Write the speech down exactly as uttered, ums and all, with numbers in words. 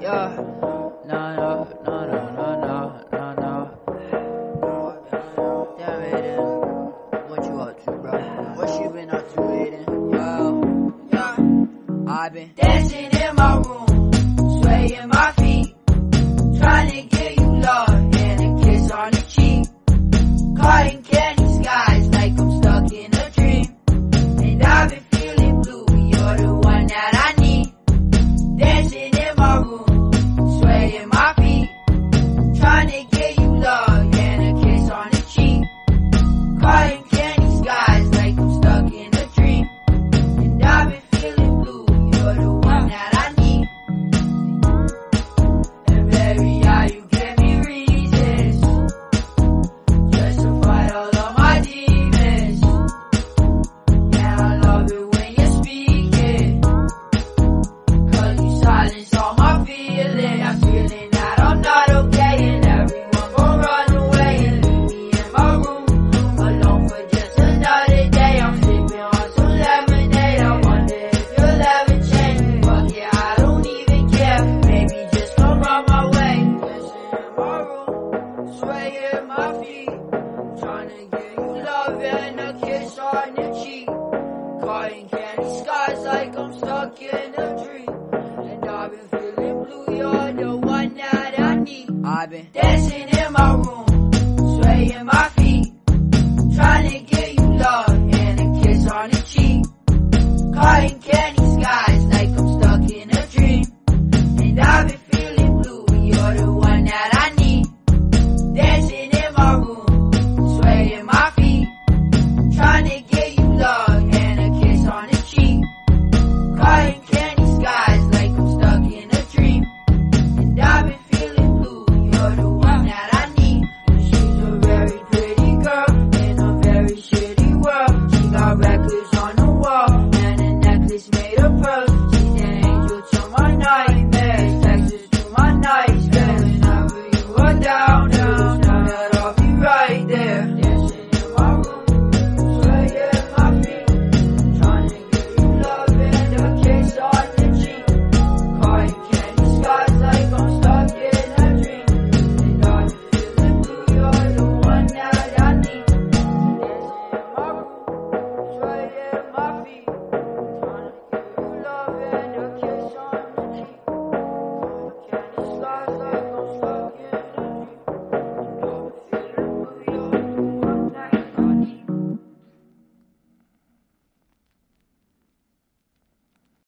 Yeah. No, no, no, no, no, no, no, no. Damn, Aiden. What you up to, bro? What you been up to, Aiden? Yo, yeah. I've been dancing in my room, swaying my feet, trying to get you love and a kiss on the cheek. Caught in candy skies like I'm stuck in a dream. And I've been feeling blue, you're the one that I need. Dancing in my room, swaying my feet, trying to get you love and a kiss on the cheek. Caught in candy skies like I'm stuck in a dream. And I've been feeling blue, you're the one that I need. And baby, yeah, you give me reasons just to fight all of my demons. Yeah, I love it when you speak it, cause you silence all my feelings. I'm feeling that I'm not okay, and everyone gon' run away and leave me in my room alone for just another day. I'm sipping on some lemonade, I wonder if you'll ever change. Fuck yeah, I don't even care, maybe just come run my way. Dancing in my room, swaying my feet, trying to get you love and a kiss on the cheek. Caught in candy skies like I'm stuck in a dream. And I've been feeling blue, you're the one that I need. I've been dancing